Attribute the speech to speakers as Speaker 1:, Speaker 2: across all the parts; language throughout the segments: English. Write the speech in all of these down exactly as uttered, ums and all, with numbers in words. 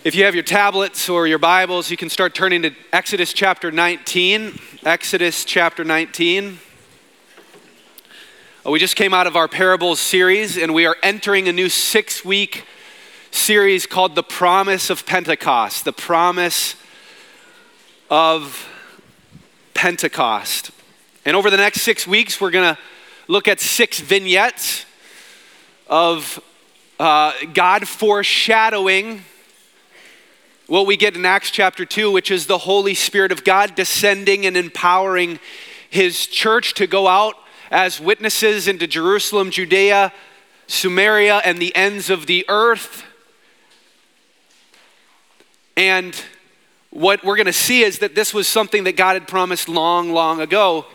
Speaker 1: If you have your tablets or your Bibles, you can start turning to Exodus chapter nineteen. Exodus chapter nineteen. We just came out of our parables series, and we are entering a new six-week series called The Promise of Pentecost. The Promise of Pentecost. And over the next six weeks, we're going to look at six vignettes of uh, God foreshadowing what we get in Acts chapter two, which is the Holy Spirit of God descending and empowering his church to go out as witnesses into Jerusalem, Judea, Samaria, and the ends of the earth. And what we're going to see is that this was something that God had promised long, long ago.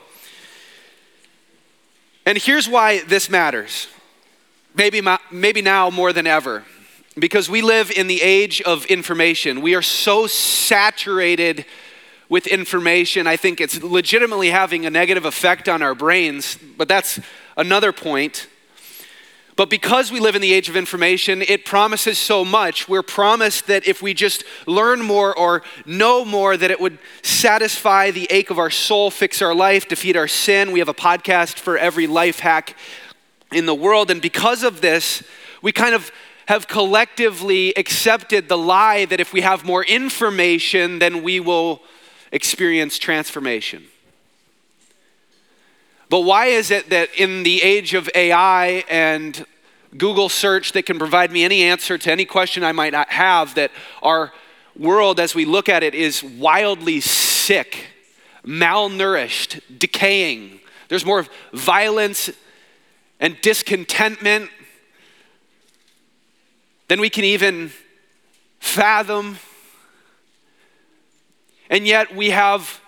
Speaker 1: And here's why this matters. Maybe, maybe now more than ever. Because we live in the age of information. We are so saturated with information. I think it's legitimately having a negative effect on our brains, but that's another point. But because we live in the age of information, it promises so much. We're promised that if we just learn more or know more, that it would satisfy the ache of our soul, fix our life, defeat our sin. We have a podcast for every life hack in the world. And because of this, we kind of have collectively accepted the lie that if we have more information, then we will experience transformation. But why is it that in the age of A I and Google search that can provide me any answer to any question I might not have, that our world as we look at it is wildly sick, malnourished, decaying? There's more violence and discontentment than we can even fathom. And yet we have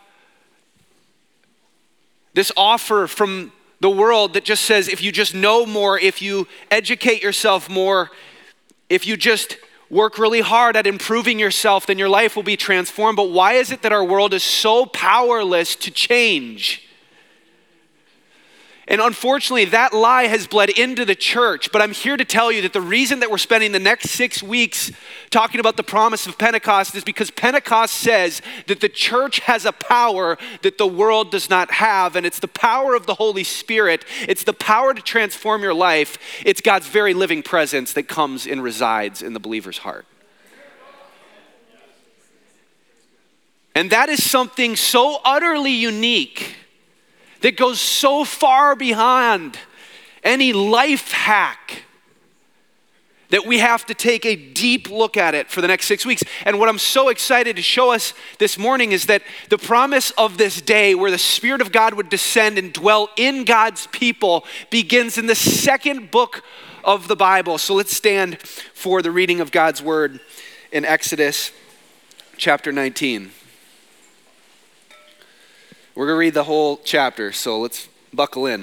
Speaker 1: this offer from the world that just says, if you just know more, if you educate yourself more, if you just work really hard at improving yourself, then your life will be transformed. But why is it that our world is so powerless to change? And unfortunately, that lie has bled into the church. But I'm here to tell you that the reason that we're spending the next six weeks talking about the promise of Pentecost is because Pentecost says that the church has a power that the world does not have. And it's the power of the Holy Spirit. It's the power to transform your life. It's God's very living presence that comes and resides in the believer's heart. And that is something so utterly unique that goes so far beyond any life hack that we have to take a deep look at it for the next six weeks. And what I'm so excited to show us this morning is that the promise of this day where the Spirit of God would descend and dwell in God's people begins in the second book of the Bible. So let's stand for the reading of God's word in Exodus chapter nineteen. We're going to read the whole chapter, so let's buckle in.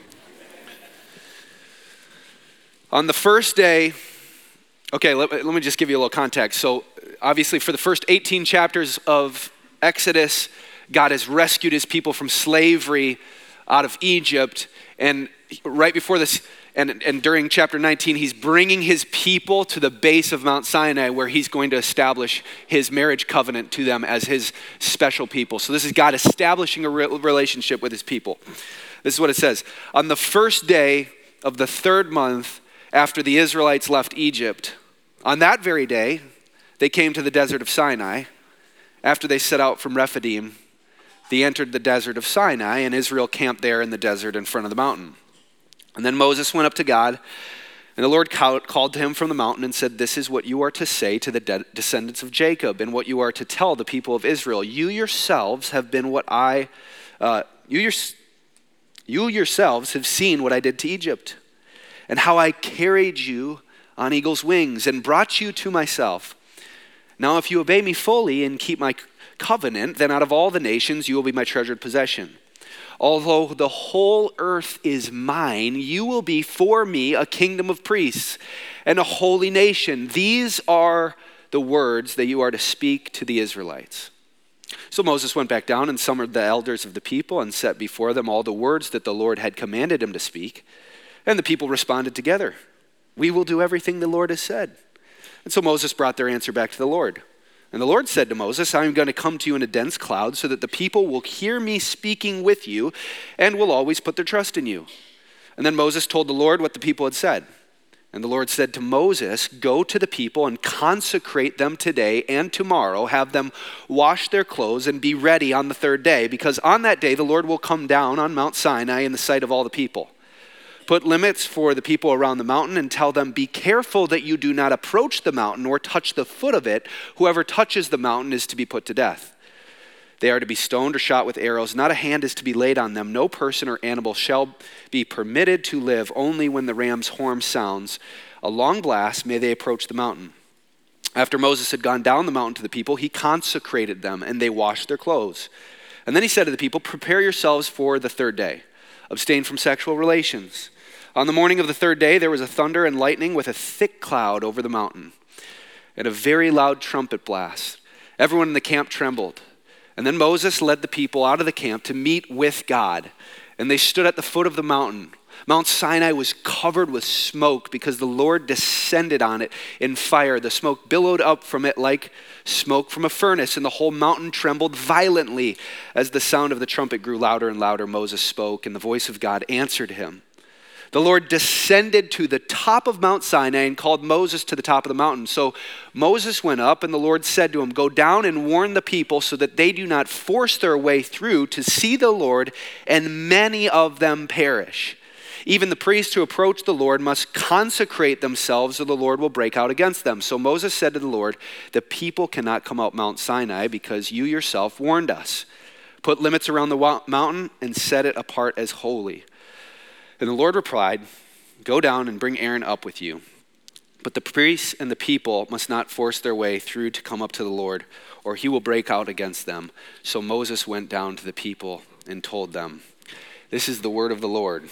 Speaker 1: On the first day, okay, let, let me just give you a little context. So obviously for the first eighteen chapters of Exodus, God has rescued his people from slavery out of Egypt. And right before this, and, and during chapter nineteen, he's bringing his people to the base of Mount Sinai where he's going to establish his marriage covenant to them as his special people. So this is God establishing a re- relationship with his people. This is what it says. On the first day of the third month after the Israelites left Egypt, on that very day, they came to the desert of Sinai. After they set out from Rephidim, they entered the desert of Sinai, and Israel camped there in the desert in front of the mountain. And then Moses went up to God, and the Lord called to him from the mountain and said, "This is what you are to say to the de- descendants of Jacob, and what you are to tell the people of Israel. You yourselves have been what I, uh, you, your, you yourselves have seen what I did to Egypt, and how I carried you on eagle's wings and brought you to myself. Now if you obey me fully and keep my covenant, then out of all the nations you will be my treasured possession. Although the whole earth is mine, you will be for me a kingdom of priests and a holy nation. These are the words that you are to speak to the Israelites." So Moses went back down and summoned the elders of the people and set before them all the words that the Lord had commanded him to speak. And the people responded together, "We will do everything the Lord has said." And so Moses brought their answer back to the Lord. And the Lord said to Moses, I am going to come to you in a dense cloud so that the people will hear me speaking with you and will always put their trust in you. And then Moses told the Lord what the people had said. And the Lord said to Moses, go to the people and consecrate them today and tomorrow. Have them wash their clothes and be ready on the third day, because on that day the Lord will come down on Mount Sinai in the sight of all the people. Put limits for the people around the mountain and tell them, be careful that you do not approach the mountain or touch the foot of it. Whoever touches the mountain is to be put to death. They are to be stoned or shot with arrows. Not a hand is to be laid on them. No person or animal shall be permitted to live. Only when the ram's horn sounds a long blast may they approach the mountain. After Moses had gone down the mountain to the people, he consecrated them, and they washed their clothes. And then he said to the people, prepare yourselves for the third day. Abstain from sexual relations. On the morning of the third day, there was a thunder and lightning with a thick cloud over the mountain and a very loud trumpet blast. Everyone in the camp trembled. And then Moses led the people out of the camp to meet with God. And they stood at the foot of the mountain. Mount Sinai was covered with smoke because the Lord descended on it in fire. The smoke billowed up from it like smoke from a furnace, and the whole mountain trembled violently. As the sound of the trumpet grew louder and louder, Moses spoke, and the voice of God answered him. The Lord descended to the top of Mount Sinai and called Moses to the top of the mountain. So Moses went up, and the Lord said to him, go down and warn the people so that they do not force their way through to see the Lord, and many of them perish. Even the priests who approach the Lord must consecrate themselves, or the Lord will break out against them. So Moses said to the Lord, the people cannot come up Mount Sinai because you yourself warned us. Put limits around the mountain and set it apart as holy. And the Lord replied, go down and bring Aaron up with you. But the priests and the people must not force their way through to come up to the Lord, or he will break out against them. So Moses went down to the people and told them. This is the word of the Lord.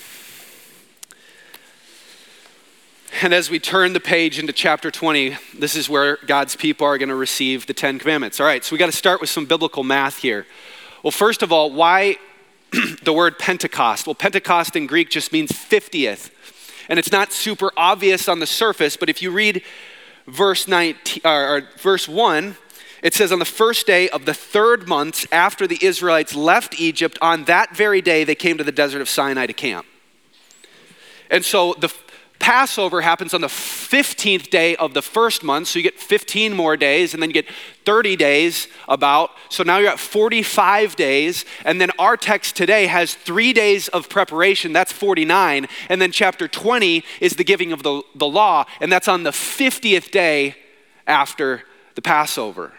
Speaker 1: And as we turn the page into chapter twenty, this is where God's people are going to receive the Ten Commandments. All right, so we got to start with some biblical math here. Well, first of all, why the word Pentecost? Well, Pentecost in Greek just means fiftieth. And it's not super obvious on the surface, but if you read verse nineteen, or verse one, it says, on the first day of the third month after the Israelites left Egypt, on that very day they came to the desert of Sinai to camp. And so the Passover happens on the fifteenth day of the first month, so you get fifteen more days, and then you get thirty days about. So now you're at forty-five days, and then our text today has three days of preparation, that's forty-nine, and then chapter twenty is the giving of the, the law, and that's on the fiftieth day after the Passover.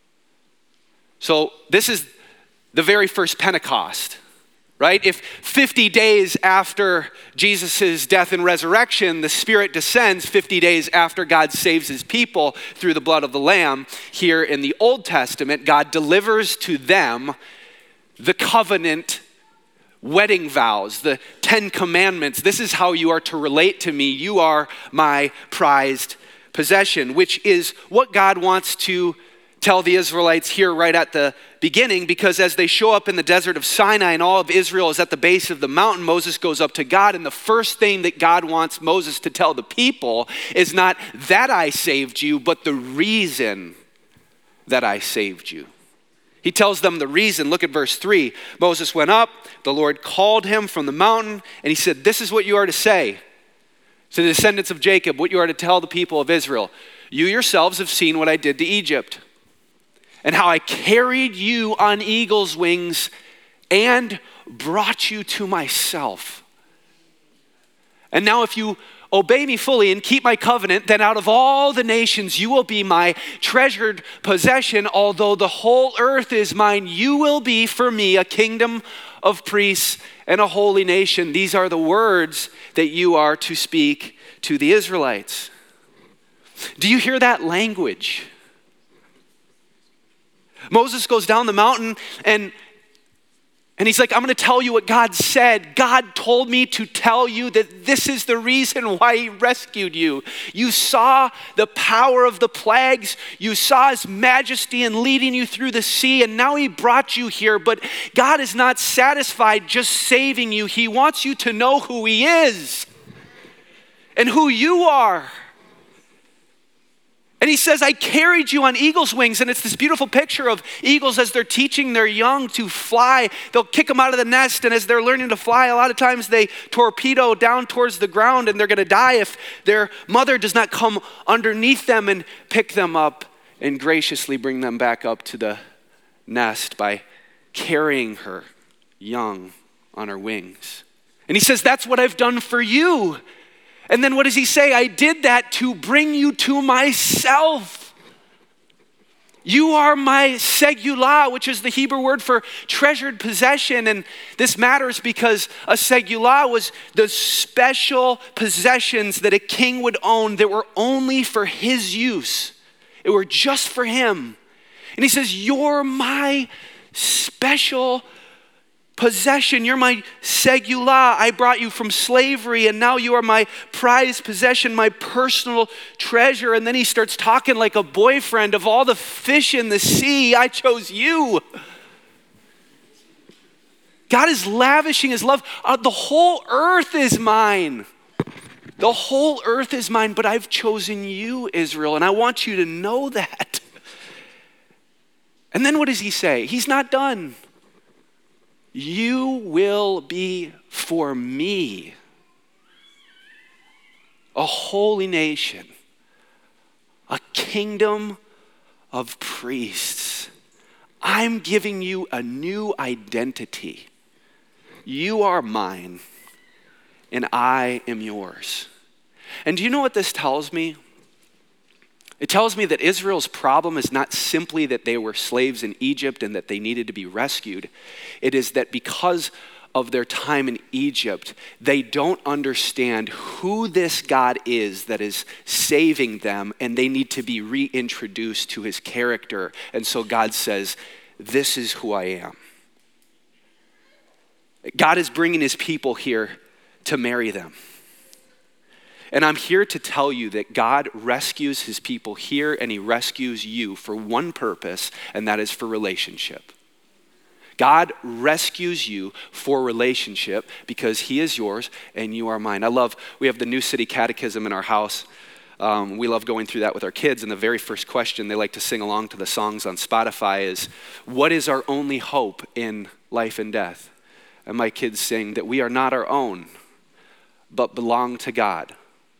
Speaker 1: So this is the very first Pentecost. Right? If fifty days after Jesus' death and resurrection, the Spirit descends fifty days after God saves his people through the blood of the Lamb, here in the Old Testament, God delivers to them the covenant wedding vows, the Ten Commandments. This is how you are to relate to me. You are my prized possession, which is what God wants to tell the Israelites here right at the beginning, because as they show up in the desert of Sinai and all of Israel is at the base of the mountain, Moses goes up to God, and the first thing that God wants Moses to tell the people is not that I saved you, but the reason that I saved you. He tells them the reason. Look at verse three. Moses went up, the Lord called him from the mountain, and he said, this is what you are to say to the descendants of Jacob, what you are to tell the people of Israel. You yourselves have seen what I did to Egypt, and how I carried you on eagle's wings and brought you to myself. And now if you obey me fully and keep my covenant, then out of all the nations you will be my treasured possession. Although the whole earth is mine, you will be for me a kingdom of priests and a holy nation. These are the words that you are to speak to the Israelites. Do you hear that language? Moses goes down the mountain and, and he's like, I'm going to tell you what God said. God told me to tell you that this is the reason why he rescued you. You saw the power of the plagues. You saw his majesty in leading you through the sea, and now he brought you here. But God is not satisfied just saving you. He wants you to know who he is and who you are. And he says, I carried you on eagle's wings. And it's this beautiful picture of eagles as they're teaching their young to fly. They'll kick them out of the nest. And as they're learning to fly, a lot of times they torpedo down towards the ground and they're going to die if their mother does not come underneath them and pick them up and graciously bring them back up to the nest by carrying her young on her wings. And he says, that's what I've done for you. And then what does he say? I did that to bring you to myself. You are my segulah, which is the Hebrew word for treasured possession. And this matters because a segulah was the special possessions that a king would own that were only for his use. It were just for him. And he says, you're my special possession. You're my segulah. I brought you from slavery and now you are my prized possession, my personal treasure. And then he starts talking like a boyfriend. Of all the fish in the sea, I chose you. God is lavishing his love. Uh, the whole earth is mine. The whole earth is mine, but I've chosen you, Israel, and I want you to know that. And then what does he say? He's not done. You will be for me a holy nation, a kingdom of priests. I'm giving you a new identity. You are mine, and I am yours. And do you know what this tells me? It tells me that Israel's problem is not simply that they were slaves in Egypt and that they needed to be rescued. It is that because of their time in Egypt, they don't understand who this God is that is saving them, and they need to be reintroduced to his character. And so God says, this is who I am. God is bringing his people here to marry them. And I'm here to tell you that God rescues his people here, and he rescues you for one purpose, and that is for relationship. God rescues you for relationship because he is yours and you are mine. I love, we have the New City Catechism in our house. Um, we love going through that with our kids. And the very first question they like to sing along to the songs on Spotify is, what is our only hope in life and death? And my kids sing that we are not our own, but belong to God.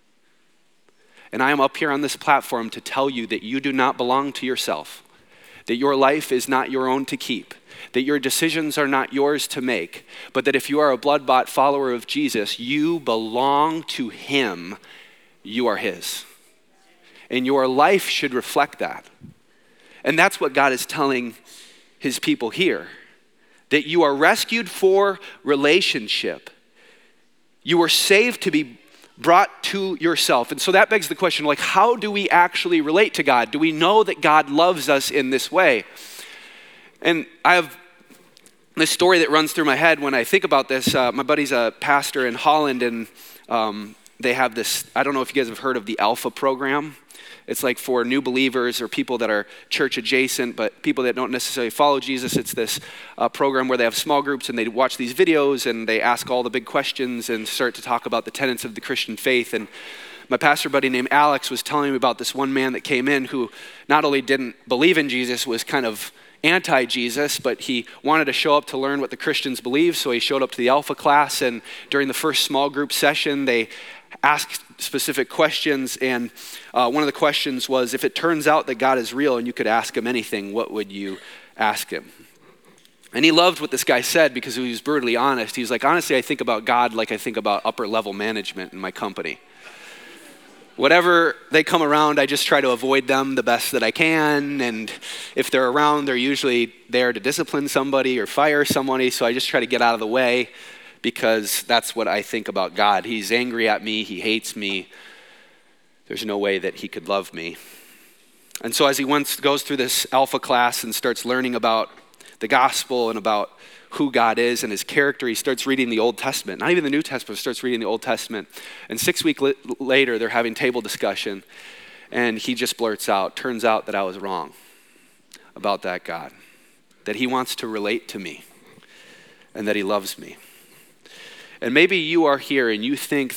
Speaker 1: And I am up here on this platform to tell you that you do not belong to yourself, that your life is not your own to keep, that your decisions are not yours to make, but that if you are a blood-bought follower of Jesus, you belong to him, you are his. And your life should reflect that. And that's what God is telling his people here, that you are rescued for relationship. You were saved to be brought to yourself. And so that begs the question, like, how do we actually relate to God? Do we know that God loves us in this way? And I have this story that runs through my head when I think about this. Uh, my buddy's a pastor in Holland, and um, they have this, I don't know if you guys have heard of the Alpha program. It's like for new believers or people that are church adjacent, but people that don't necessarily follow Jesus. It's this uh, program where they have small groups and they watch these videos and they ask all the big questions and start to talk about the tenets of the Christian faith. And my pastor buddy named Alex was telling me about this one man that came in who not only didn't believe in Jesus, was kind of anti-Jesus, but he wanted to show up to learn what the Christians believe. So he showed up to the Alpha class, and during the first small group session, they asked specific questions, and uh, one of the questions was, if it turns out that God is real and you could ask him anything, what would you ask him? And he loved what this guy said because he was brutally honest. He was like, honestly, I think about God like I think about upper level management in my company. Whatever they come around, I just try to avoid them the best that I can, and if they're around, they're usually there to discipline somebody or fire somebody, so I just try to get out of the way, because that's what I think about God. He's angry at me. He hates me. There's no way that he could love me. And so as he once goes through this Alpha class and starts learning about the gospel and about who God is and his character, he starts reading the Old Testament. Not even the New Testament, starts reading the Old Testament. And six weeks li- later, they're having table discussion. And he just blurts out, turns out that I was wrong about that God. That he wants to relate to me. And that he loves me. And maybe you are here and you think that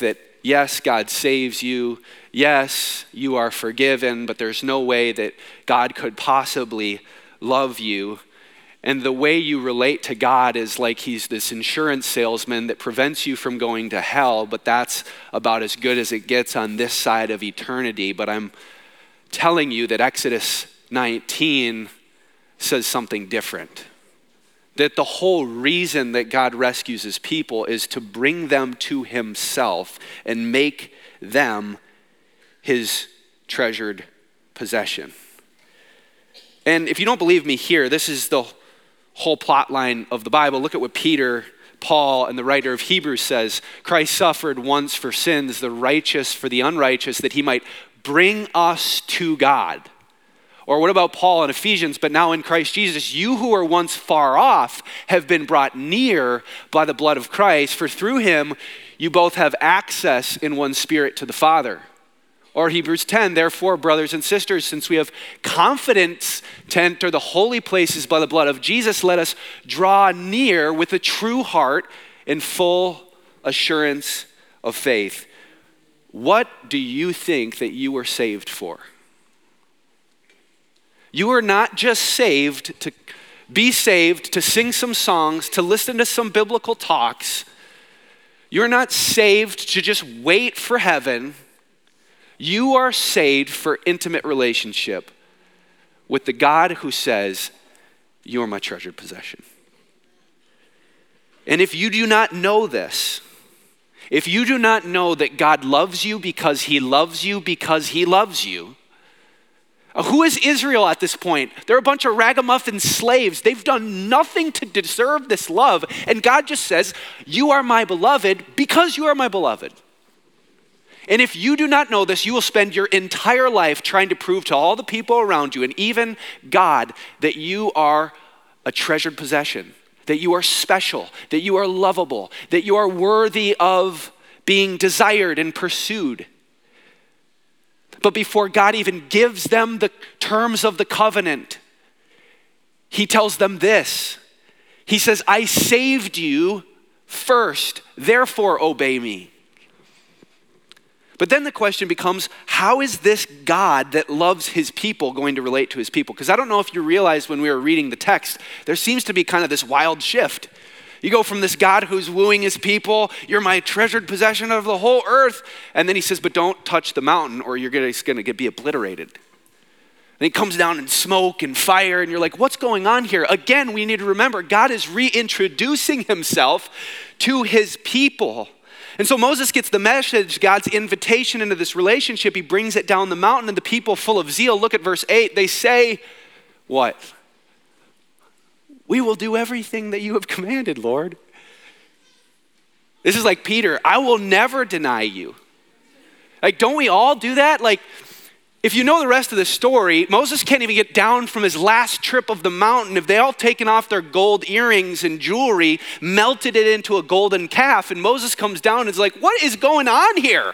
Speaker 1: Yes, God saves you. Yes, you are forgiven, but there's no way that God could possibly love you. And the way you relate to God is like he's this insurance salesman that prevents you from going to hell, but that's about as good as it gets on this side of eternity. But I'm telling you that Exodus nineteen says something different. That the whole reason that God rescues his people is to bring them to himself and make them his treasured possession. And if you don't believe me here, this is the whole plot line of the Bible. Look at what Peter, Paul, and the writer of Hebrews says. Christ suffered once for sins, the righteous for the unrighteous, that he might bring us to God. Or what about Paul in Ephesians? But now in Christ Jesus, you who were once far off have been brought near by the blood of Christ, for through him you both have access in one spirit to the Father. Or Hebrews ten, therefore, brothers and sisters, since we have confidence to enter the holy places by the blood of Jesus, let us draw near with a true heart in full assurance of faith. What do you think that you were saved for? You are not just saved to be saved, to sing some songs, to listen to some biblical talks. You're not saved to just wait for heaven. You are saved for intimate relationship with the God who says, you are my treasured possession. And if you do not know this, if you do not know that God loves you because he loves you because he loves you, who is Israel at this point? They're a bunch of ragamuffin slaves. They've done nothing to deserve this love. And God just says, you are my beloved because you are my beloved. And if you do not know this, you will spend your entire life trying to prove to all the people around you and even God that you are a treasured possession, that you are special, that you are lovable, that you are worthy of being desired and pursued. But before God even gives them the terms of the covenant, he tells them this. He says, I saved you first, therefore obey me. But then the question becomes, how is this God that loves his people going to relate to his people? Because I don't know if you realized when we were reading the text, there seems to be kind of this wild shift. You go from this God who's wooing his people, you're my treasured possession of the whole earth. And then he says, but don't touch the mountain or you're going to be obliterated. And he comes down in smoke and fire and you're like, what's going on here? Again, we need to remember God is reintroducing himself to his people. And so Moses gets the message, God's invitation into this relationship. He brings it down the mountain and the people full of zeal. Look at verse eight. They say, what? We will do everything that you have commanded, Lord. This is like Peter, I will never deny you. Like, don't we all do that? Like, if you know the rest of the story, Moses can't even get down from his last trip of the mountain. If they all taken off their gold earrings and jewelry, melted it into a golden calf, and Moses comes down and is like, what is going on here?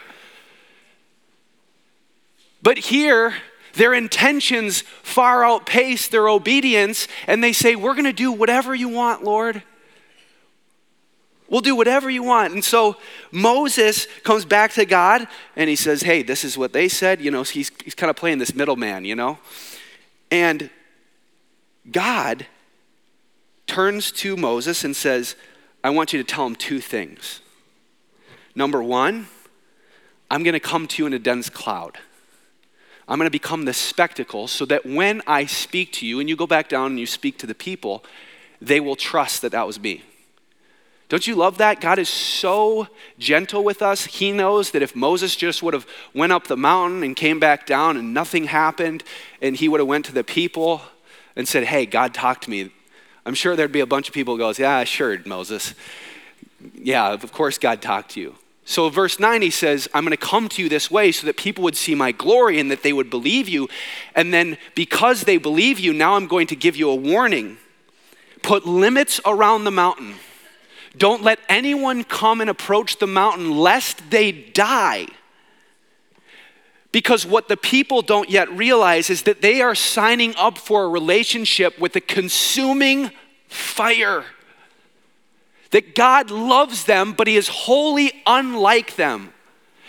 Speaker 1: But here, their intentions far outpace their obedience, and they say, we're going to do whatever you want, Lord. We'll do whatever you want. And so Moses comes back to God, and he says, hey, this is what they said. You know, he's, he's kind of playing this middleman, you know. And God turns to Moses and says, I want you to tell him two things. Number one, I'm going to come to you in a dense cloud. I'm going to become this spectacle so that when I speak to you and you go back down and you speak to the people, they will trust that that was me. Don't you love that? God is so gentle with us. He knows that if Moses just would have went up the mountain and came back down and nothing happened and he would have went to the people and said, hey, God talked to me, I'm sure there'd be a bunch of people who goes, yeah, sure, Moses. Yeah, of course God talked to you. So verse nine, he says, I'm going to come to you this way so that people would see my glory and that they would believe you. And then because they believe you, now I'm going to give you a warning. Put limits around the mountain. Don't let anyone come and approach the mountain lest they die. Because what the people don't yet realize is that they are signing up for a relationship with a consuming fire. That God loves them, but he is wholly unlike them.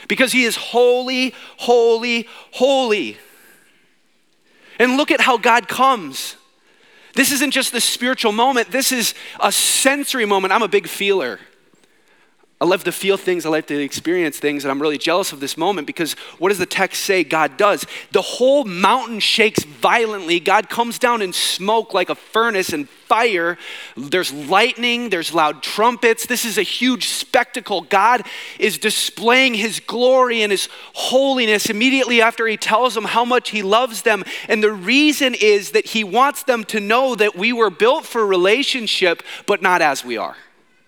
Speaker 1: because he is holy, holy, holy. And look at how God comes. This isn't just the spiritual moment. This is a sensory moment. I'm a big feeler. I love to feel things. I like to experience things. And I'm really jealous of this moment because what does the text say God does? The whole mountain shakes violently. God comes down in smoke like a furnace and fire. There's lightning. There's loud trumpets. This is a huge spectacle. God is displaying his glory and his holiness immediately after he tells them how much he loves them. And the reason is that he wants them to know that we were built for relationship, but not as we are.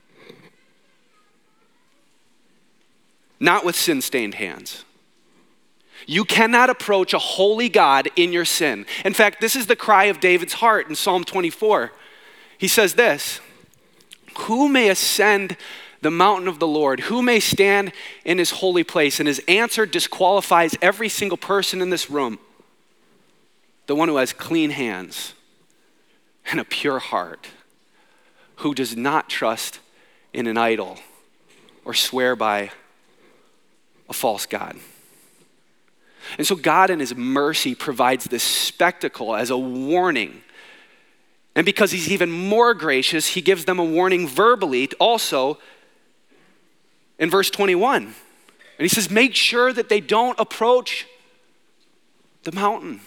Speaker 1: Not with sin-stained hands. You cannot approach a holy God in your sin. In fact, this is the cry of David's heart in Psalm twenty-four. He says this, who may ascend the mountain of the Lord? Who may stand in his holy place? And his answer disqualifies every single person in this room. The one who has clean hands and a pure heart, who does not trust in an idol or swear by a false god. And so God in his mercy provides this spectacle as a warning. And because he's even more gracious, he gives them a warning verbally also in verse twenty-one. And he says, make sure that they don't approach the mountain.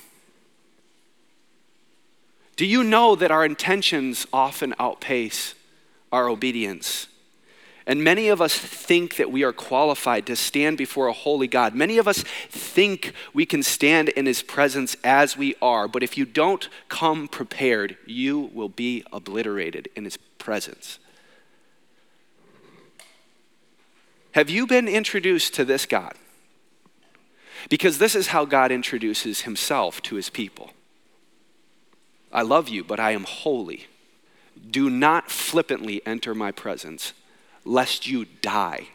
Speaker 1: Do you know that our intentions often outpace our obedience? And many of us think that we are qualified to stand before a holy God. Many of us think we can stand in his presence as we are. But if you don't come prepared, you will be obliterated in his presence. Have you been introduced to this God? Because this is how God introduces himself to his people. I love you, but I am holy. Do not flippantly enter my presence, lest you die.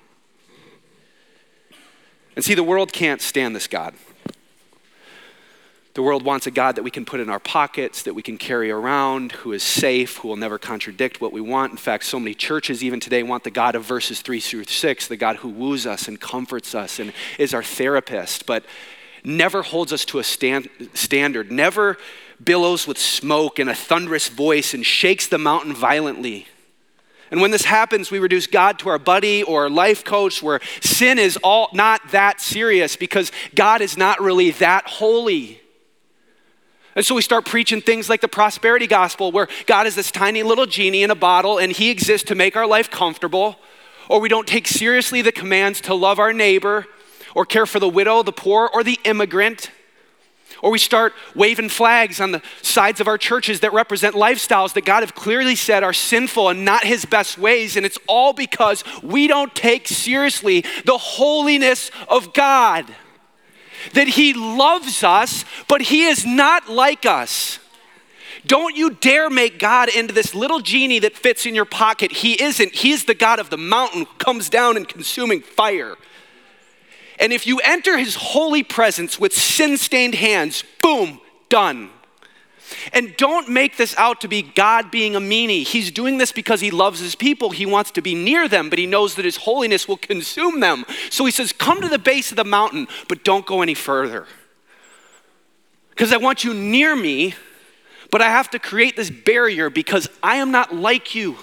Speaker 1: And see, the world can't stand this God. The world wants a God that we can put in our pockets, that we can carry around, who is safe, who will never contradict what we want. In fact, so many churches even today want the God of verses three through six, the God who woos us and comforts us and is our therapist, but never holds us to a stand, standard, never billows with smoke and a thunderous voice and shakes the mountain violently. And when this happens, we reduce God to our buddy or our life coach, where sin is all not that serious because God is not really that holy. And so we start preaching things like the prosperity gospel, where God is this tiny little genie in a bottle and he exists to make our life comfortable. Or we don't take seriously the commands to love our neighbor or care for the widow, the poor, or the immigrant. Or we start waving flags on the sides of our churches that represent lifestyles that God have clearly said are sinful and not his best ways. And it's all because we don't take seriously the holiness of God. That he loves us, but he is not like us. Don't you dare make God into this little genie that fits in your pocket. He isn't. He is the God of the mountain who comes down in consuming fire. And if you enter his holy presence with sin-stained hands, boom, done. And don't make this out to be God being a meanie. He's doing this because he loves his people. He wants to be near them, but he knows that his holiness will consume them. So he says, come to the base of the mountain, but don't go any further. Because I want you near me, but I have to create this barrier because I am not like you.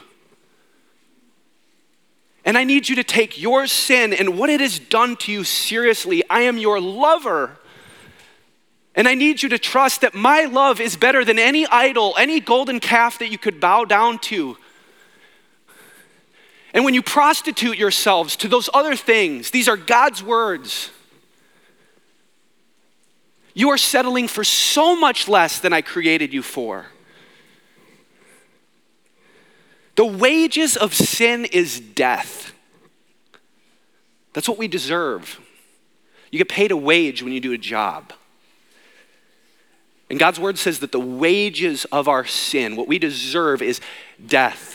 Speaker 1: And I need you to take your sin and what it has done to you seriously. I am your lover. And I need you to trust that my love is better than any idol, any golden calf that you could bow down to. And when you prostitute yourselves to those other things, these are God's words. You are settling for so much less than I created you for. The wages of sin is death. That's what we deserve. You get paid a wage when you do a job. And God's word says that the wages of our sin, what we deserve, is death.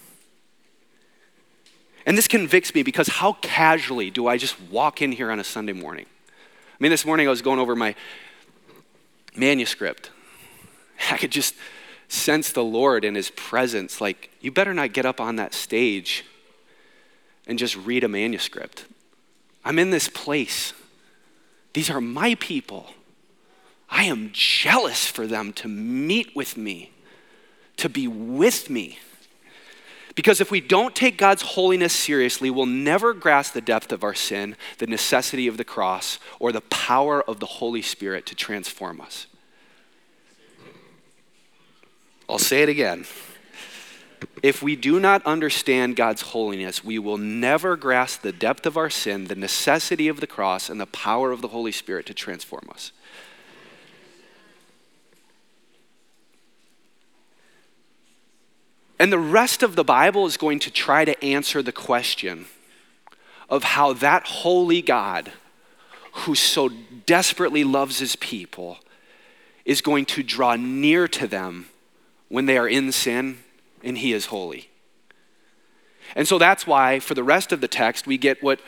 Speaker 1: And this convicts me because how casually do I just walk in here on a Sunday morning? I mean, this morning I was going over my manuscript. I could just sense the Lord in his presence. Like, you better not get up on that stage and just read a manuscript. I'm in this place. These are my people. I am jealous for them to meet with me, to be with me. Because if we don't take God's holiness seriously, we'll never grasp the depth of our sin, the necessity of the cross, or the power of the Holy Spirit to transform us. I'll say it again. If we do not understand God's holiness, we will never grasp the depth of our sin, the necessity of the cross, and the power of the Holy Spirit to transform us. And the rest of the Bible is going to try to answer the question of how that holy God, who so desperately loves his people, is going to draw near to them when they are in sin and he is holy. And so that's why for the rest of the text, we get what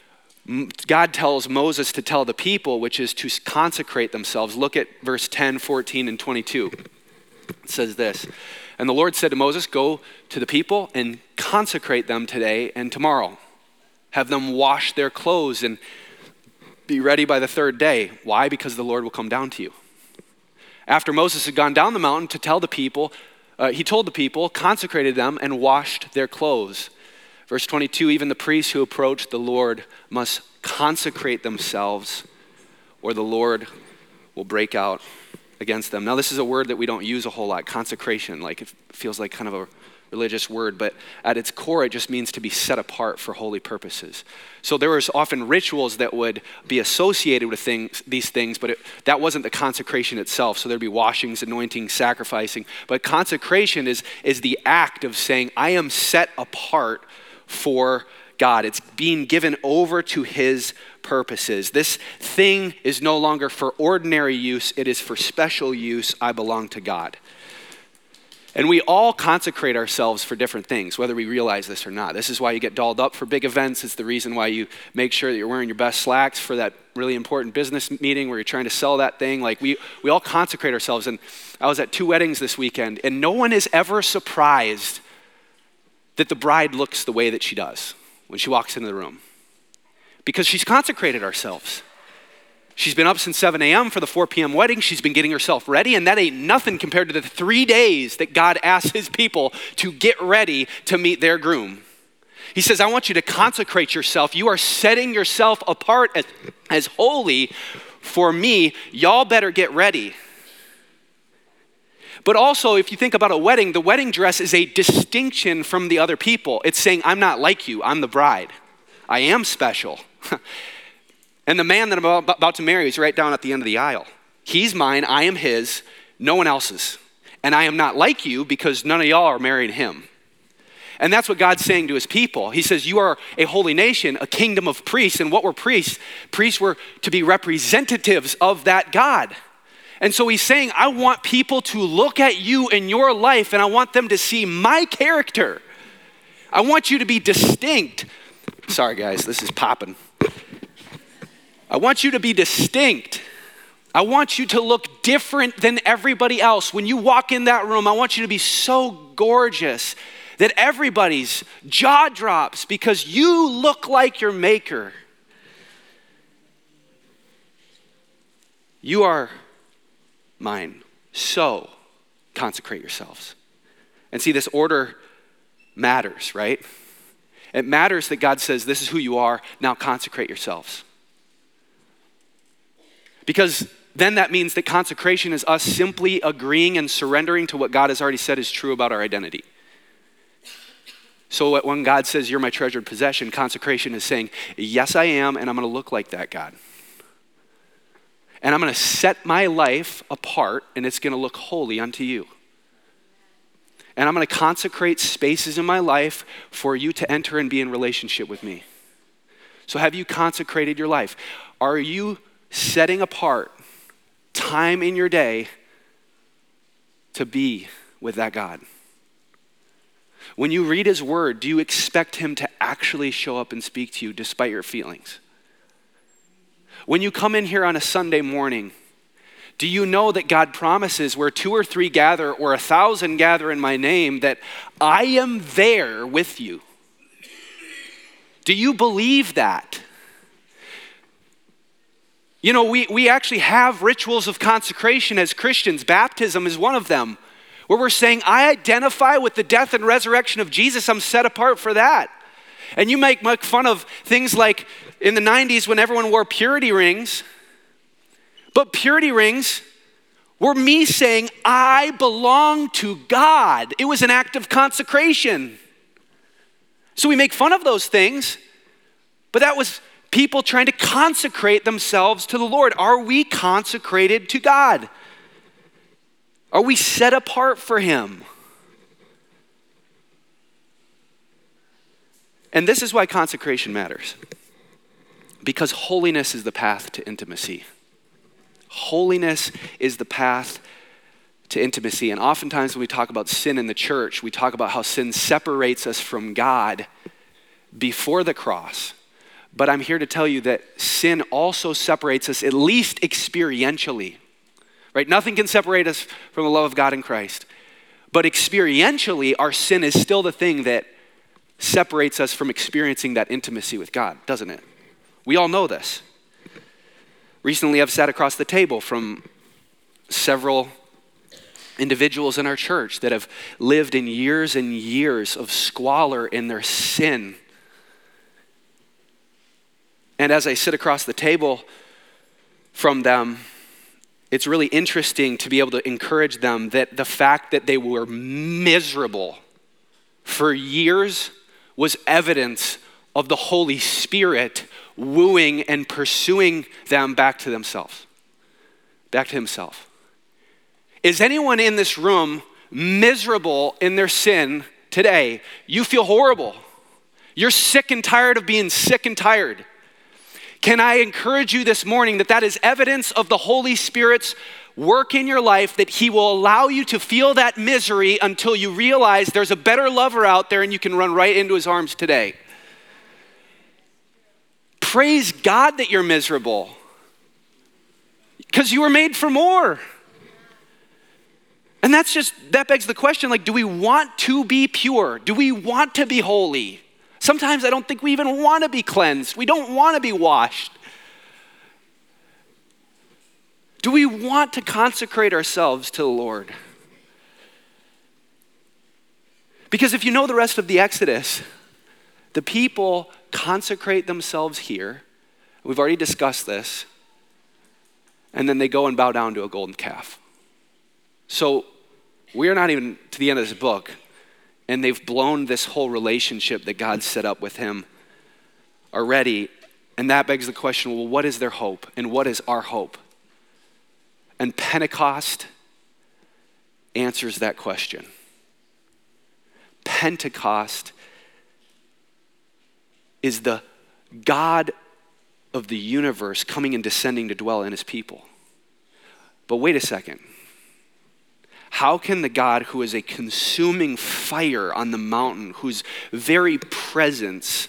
Speaker 1: God tells Moses to tell the people, which is to consecrate themselves. Look at verse ten, fourteen, and twenty-two. It says this, and the Lord said to Moses, go to the people and consecrate them today and tomorrow. Have them wash their clothes and be ready by the third day. Why? Because the Lord will come down to you. After Moses had gone down the mountain to tell the people, uh, he told the people, consecrated them, and washed their clothes. Verse twenty-two, even the priests who approach the Lord must consecrate themselves, or the Lord will break out against them. Now, this is a word that we don't use a whole lot, consecration. Like, it feels like kind of a religious word, but at its core, it just means to be set apart for holy purposes. So there was often rituals that would be associated with things, these things, but it, that wasn't the consecration itself. So there'd be washings, anointing, sacrificing. But consecration is, is the act of saying, I am set apart for God. It's being given over to his purposes. This thing is no longer for ordinary use. It is for special use. I belong to God. And we all consecrate ourselves for different things, whether we realize this or not. This is why you get dolled up for big events. It's the reason why you make sure that you're wearing your best slacks for that really important business meeting where you're trying to sell that thing. Like we, we all consecrate ourselves. And I was at two weddings this weekend, and no one is ever surprised that the bride looks the way that she does when she walks into the room, because she's consecrated ourselves. She's been up since seven a.m. for the four p.m. wedding. She's been getting herself ready, and that ain't nothing compared to the three days that God asks his people to get ready to meet their groom. He says, I want you to consecrate yourself. You are setting yourself apart as, as holy for me. Y'all better get ready. But also, if you think about a wedding, the wedding dress is a distinction from the other people. It's saying, I'm not like you. I'm the bride. I am special. And the man that I'm about to marry is right down at the end of the aisle. He's mine, I am his, no one else's. And I am not like you because none of y'all are marrying him. And that's what God's saying to his people. He says, you are a holy nation, a kingdom of priests. And what were priests? Priests were to be representatives of that God. And so he's saying, I want people to look at you in your life, and I want them to see my character. I want you to be distinct. Sorry guys, this is popping. I want you to be distinct. I want you to look different than everybody else. When you walk in that room, I want you to be so gorgeous that everybody's jaw drops because you look like your maker. You are mine. So consecrate yourselves. And see, this order matters, right? It matters that God says, this is who you are, now consecrate yourselves. Because then that means that consecration is us simply agreeing and surrendering to what God has already said is true about our identity. So when God says, you're my treasured possession, consecration is saying, yes, I am, and I'm going to look like that, God. And I'm going to set my life apart, and it's going to look holy unto you. And I'm going to consecrate spaces in my life for you to enter and be in relationship with me. So have you consecrated your life? Are you setting apart time in your day to be with that God? When you read his word, do you expect him to actually show up and speak to you despite your feelings? When you come in here on a Sunday morning, do you know that God promises where two or three gather or a thousand gather in my name that I am there with you? Do you believe that? You know, we, we actually have rituals of consecration as Christians. Baptism is one of them, where we're saying, I identify with the death and resurrection of Jesus. I'm set apart for that. And you make, make fun of things like in the nineties when everyone wore purity rings. But purity rings were me saying, I belong to God. It was an act of consecration. So we make fun of those things, but that was people trying to consecrate themselves to the Lord. Are we consecrated to God? Are we set apart for him? And this is why consecration matters. Because holiness is the path to intimacy. Holiness is the path to intimacy. And oftentimes when we talk about sin in the church, we talk about how sin separates us from God before the cross. But I'm here to tell you that sin also separates us, at least experientially, right? Nothing can separate us from the love of God in Christ. But experientially, our sin is still the thing that separates us from experiencing that intimacy with God, doesn't it? We all know this. Recently, I've sat across the table from several individuals in our church that have lived in years and years of squalor in their sin. And as I sit across the table from them, it's really interesting to be able to encourage them that the fact that they were miserable for years was evidence of the Holy Spirit wooing and pursuing them back to themselves, back to himself. Is anyone in this room miserable in their sin today? You feel horrible. You're sick and tired of being sick and tired. Can I encourage you this morning that that is evidence of the Holy Spirit's work in your life, that he will allow you to feel that misery until you realize there's a better lover out there and you can run right into his arms today. Praise God that you're miserable, because you were made for more. And that's just, that begs the question, like, do we want to be pure? Do we want to be holy? Sometimes I don't think we even want to be cleansed. We don't want to be washed. Do we want to consecrate ourselves to the Lord? Because if you know the rest of the Exodus, the people consecrate themselves here. We've already discussed this. And then they go and bow down to a golden calf. So we are not even to the end of this book, and they've blown this whole relationship that God set up with him already. And that begs the question, well, what is their hope? And what is our hope? And Pentecost answers that question. Pentecost is the God of the universe coming and descending to dwell in his people. But wait a second. How can the God who is a consuming fire on the mountain, whose very presence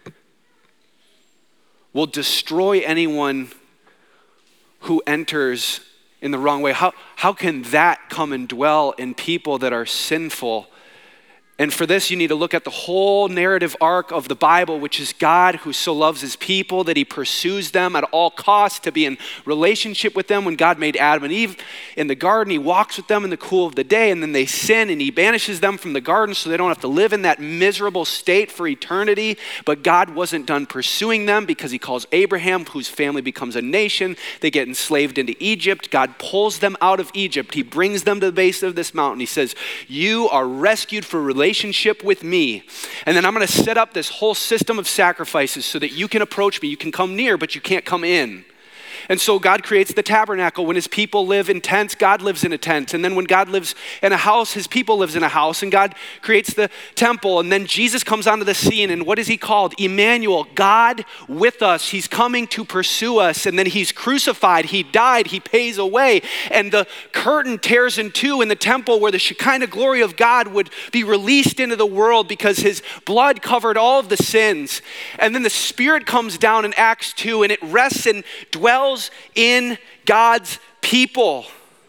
Speaker 1: will destroy anyone who enters in the wrong way, how, how can that come and dwell in people that are sinful? And for this, you need to look at the whole narrative arc of the Bible, which is God who so loves his people that he pursues them at all costs to be in relationship with them. When God made Adam and Eve in the garden, he walks with them in the cool of the day, and then they sin and he banishes them from the garden so they don't have to live in that miserable state for eternity. But God wasn't done pursuing them, because he calls Abraham, whose family becomes a nation. They get enslaved into Egypt. God pulls them out of Egypt. He brings them to the base of this mountain. He says, you are rescued for relationship relationship with me. And then I'm going to set up this whole system of sacrifices so that you can approach me. You can come near, but you can't come in. And so God creates the tabernacle. When his people live in tents, God lives in a tent. And then when God lives in a house, his people lives in a house. And God creates the temple. And then Jesus comes onto the scene. And what is he called? Emmanuel, God with us. He's coming to pursue us. And then he's crucified. He died. He pays away. And the curtain tears in two in the temple where the Shekinah glory of God would be released into the world, because his blood covered all of the sins. And then the Spirit comes down in Acts two, and it rests and dwells in God's people.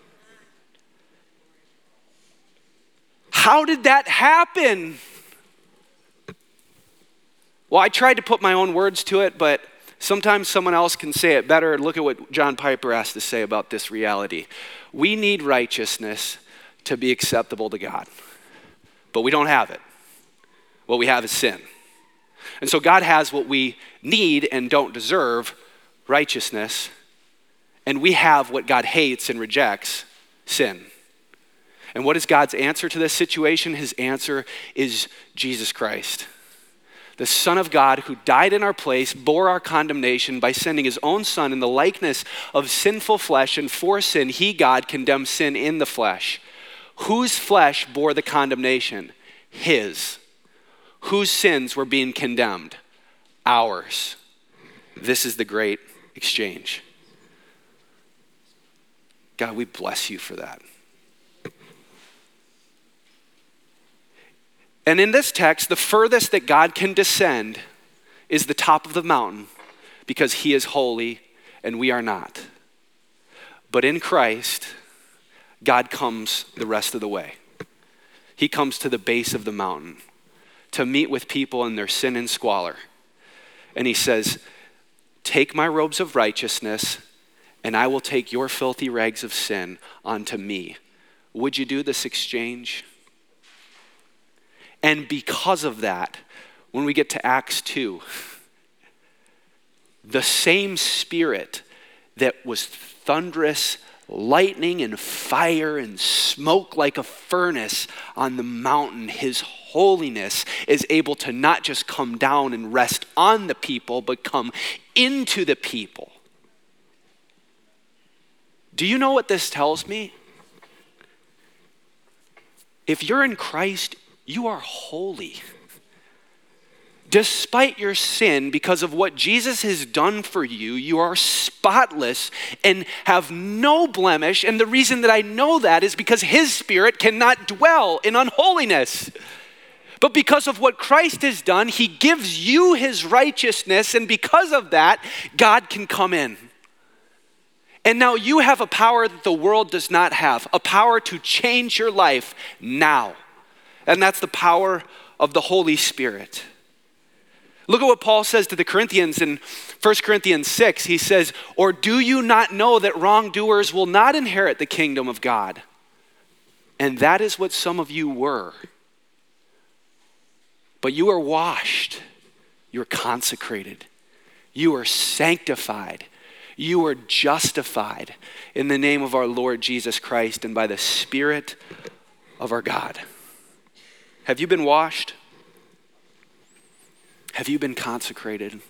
Speaker 1: How did that happen? Well, I tried to put my own words to it, but Sometimes someone else can say it better. Look at what John Piper has to say about this reality. We need righteousness to be acceptable to God, but we don't have it. What we have is sin. And so God has what we need and don't deserve, righteousness, and we have what God hates and rejects, sin. And what is God's answer to this situation? His answer is Jesus Christ, the Son of God who died in our place, bore our condemnation by sending his own Son in the likeness of sinful flesh, and for sin, he, God, condemned sin in the flesh. Whose flesh bore the condemnation? His. Whose sins were being condemned? Ours. This is the great exchange. God, we bless you for that. And in this text, the furthest that God can descend is the top of the mountain because he is holy and we are not. But in Christ, God comes the rest of the way. He comes to the base of the mountain to meet with people in their sin and squalor. And he says, take my robes of righteousness and I will take your filthy rags of sin onto me. Would you do this exchange? And because of that, when we get to Acts two, the same Spirit that was thunderous, lightning and fire and smoke like a furnace on the mountain, his holiness is able to not just come down and rest on the people, but come into the people. Do you know what this tells me? If you're in Christ, you are holy. Despite your sin, because of what Jesus has done for you, you are spotless and have no blemish. And the reason that I know that is because his Spirit cannot dwell in unholiness. But because of what Christ has done, he gives you his righteousness. And because of that, God can come in. And now you have a power that the world does not have, a power to change your life now. And that's the power of the Holy Spirit. Look at what Paul says to the Corinthians in First Corinthians six. He says, or do you not know that wrongdoers will not inherit the kingdom of God? And that is what some of you were. But you are washed, you are consecrated, you are sanctified, you are justified in the name of our Lord Jesus Christ and by the Spirit of our God. Have you been washed? Have you been consecrated?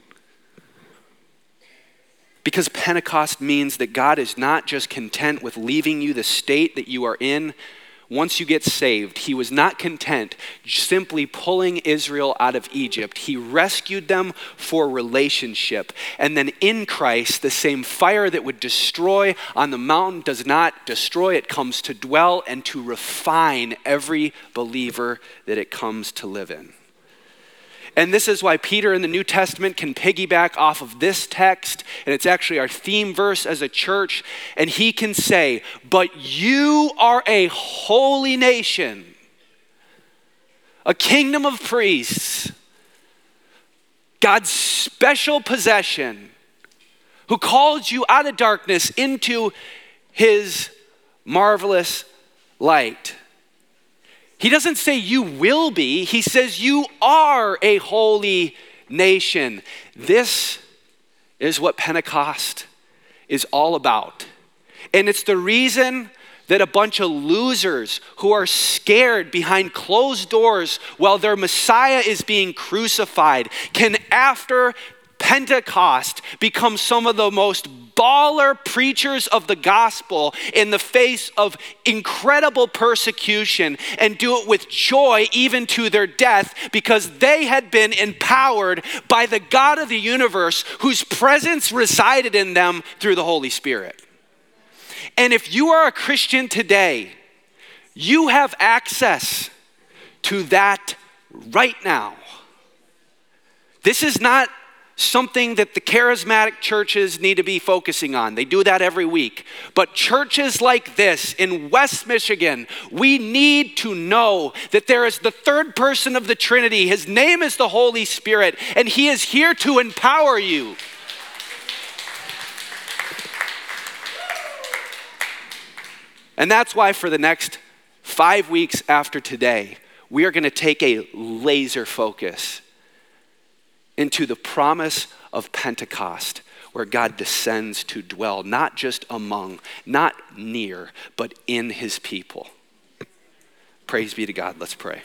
Speaker 1: Because Pentecost means that God is not just content with leaving you the state that you are in once you get saved. He was not content simply pulling Israel out of Egypt. He rescued them for relationship. And then in Christ, the same fire that would destroy on the mountain does not destroy. It comes to dwell and to refine every believer that it comes to live in. And this is why Peter in the New Testament can piggyback off of this text, and it's actually our theme verse as a church, and he can say, but you are a holy nation, a kingdom of priests, God's special possession, who called you out of darkness into his marvelous light. He doesn't say you will be, he says you are a holy nation. This is what Pentecost is all about. And it's the reason that a bunch of losers who are scared behind closed doors while their Messiah is being crucified can, after Pentecost, become some of the most baller preachers of the gospel in the face of incredible persecution and do it with joy even to their death because they had been empowered by the God of the universe whose presence resided in them through the Holy Spirit. And if you are a Christian today, you have access to that right now. This is not something that the charismatic churches need to be focusing on. They do that every week. But churches like this in West Michigan, we need to know that there is the third person of the Trinity. His name is the Holy Spirit, and he is here to empower you. And that's why for the next five weeks after today, we are going to take a laser focus into the promise of Pentecost, where God descends to dwell, not just among, not near, but in his people. Praise be to God. Let's pray.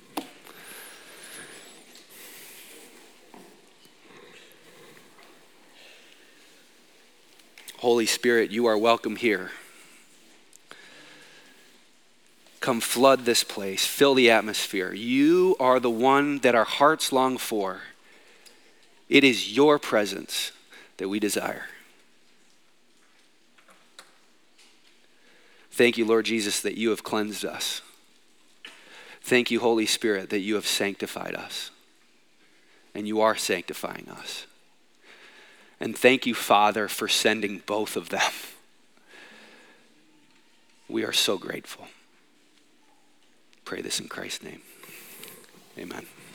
Speaker 1: Holy Spirit, you are welcome here. Come flood this place, fill the atmosphere. You are the one that our hearts long for. It is your presence that we desire. Thank you, Lord Jesus, that you have cleansed us. Thank you, Holy Spirit, that you have sanctified us. And you are sanctifying us. And thank you, Father, for sending both of them. We are so grateful. Pray this in Christ's name. Amen.